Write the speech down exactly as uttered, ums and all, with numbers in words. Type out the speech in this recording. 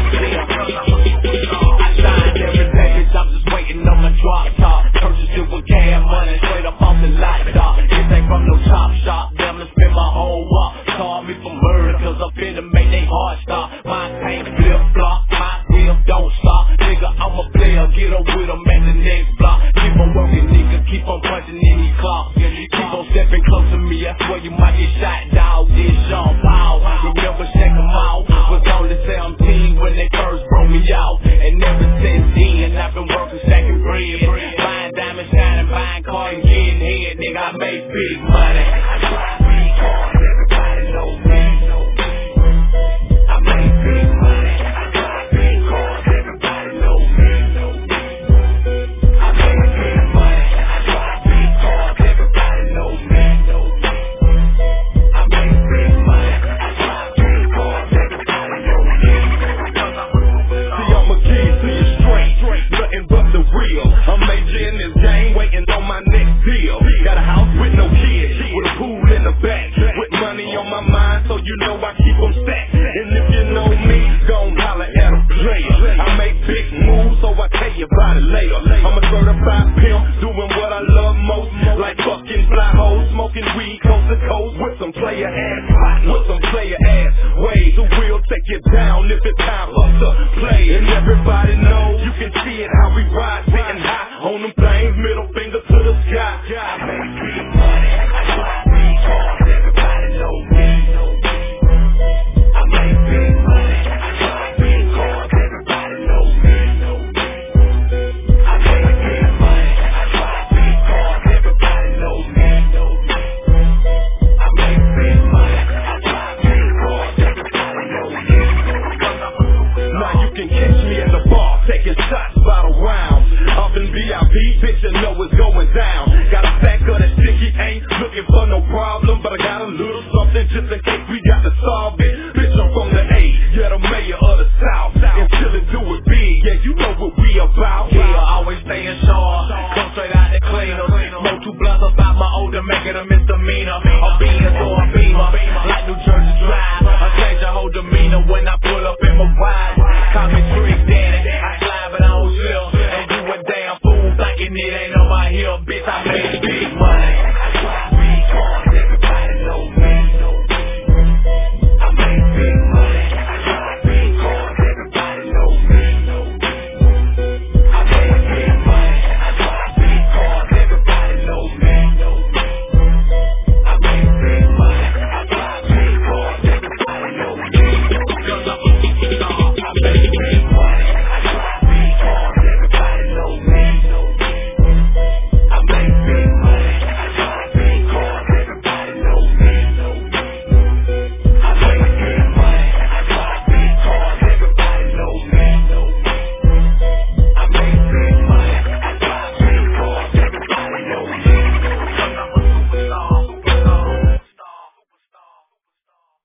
I shine every day, bitch, I'm just waiting on my drop top. Purchase it with gas money, straight up off the lot top. This ain't from no chop shop, them to spend my whole walk. Call me for murder, cause I'm finna make they heart stop. My paint flip flop, my wheel don't stop. Nigga, I'm a player, get up with them at the next block. Keep on working, nigga, keep on punching in these clocks. Keep on stepping close to me, I swear you might get shot, dog. This Sean Paul, remember check them out. Was on the seventeen when they first broke me out. And ever since then, I've been working, stacking bread. Buying diamonds, shining, buying cars, and getting head. Nigga, I make big money. I drive big cars, everybody know me. I make big money. I drive big cars, everybody know me. I make big money. I drive big cars, everybody know me. I make big money. I drive big cars, everybody know me. See, I'm a kid to you straight, nothing but the real. I'm major in this game, waiting on my next deal. Got a house with no kids, with a pool in the back, with money on my mind, so you know I keep them stacked. And if you know me, gon' holler at a player. I make big moves, so I tell you about it later. I'm a certified pimp, doing what I love most, like fucking fly hoes, smoking weed coast to coast, with some player ass pot, with some player ass ways. Who will take you down if it's time for us to play? And everybody knows, you can see it how we ride, sitting high on them things, middle finger to the sky. I make big money, I drive big cars, everybody know me. I make big money, I drive big cars, everybody know me. I make big money, I drive big cars, everybody know me. I make big money, I drive big cars, everybody know me. Now you can catch me at the bar, taking shots by the rounds. Up in V I P, bitch, you know it's going down. Got a stack of that sticky, ain't looking for no problem, but I got a little something just in case.